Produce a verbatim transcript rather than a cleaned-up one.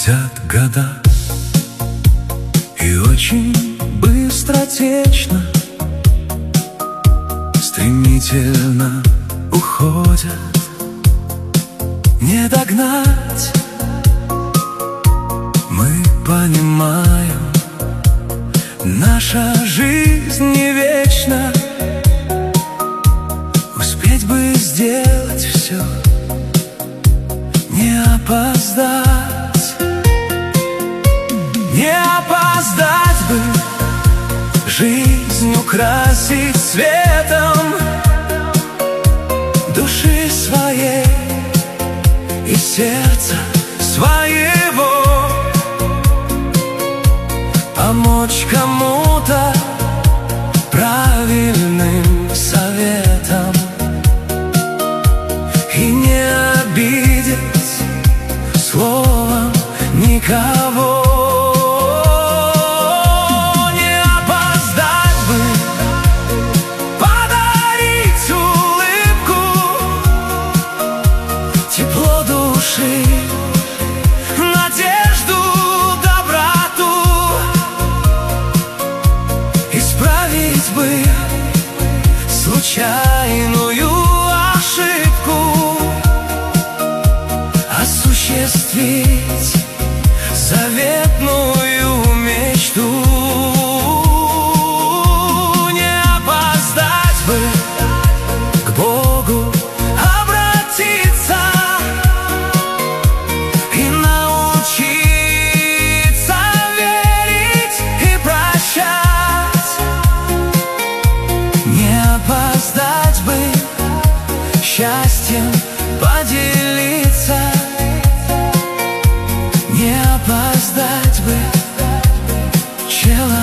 Летят года, и очень быстротечно, стремительно уходят. Не догнать, мы понимаем, наша жизнь не вечна. Успеть бы сделать все, не опоздать, не опоздать бы, жизнь украсить светом души своей и сердца своего, помочь кому-то правильным советом и не обидеть словом никого. Не опоздать бы, подарить улыбку, тепло души, надежду, доброту, исправить бы случайную ошибку, осуществить заветную мечту. Не опоздать бы, к Богу обратиться и научиться верить и прощать. Не опоздать бы, счастьем поделиться. Не опоздать бы, человек.